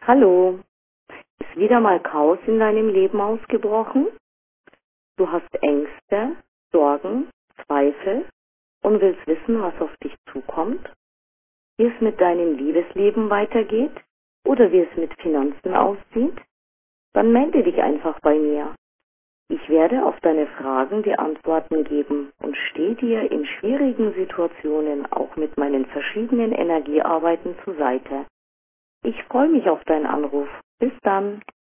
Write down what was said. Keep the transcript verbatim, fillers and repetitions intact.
Hallo, ist wieder mal Chaos in deinem Leben ausgebrochen? Du hast Ängste, Sorgen, Zweifel und willst wissen, was auf dich zukommt? Wie es mit deinem Liebesleben weitergeht oder wie es mit Finanzen aussieht? Dann melde dich einfach bei mir. Ich werde auf deine Fragen die Antworten geben und stehe dir in schwierigen Situationen auch mit meinen verschiedenen Energiearbeiten zur Seite. Ich freue mich auf deinen Anruf. Bis dann.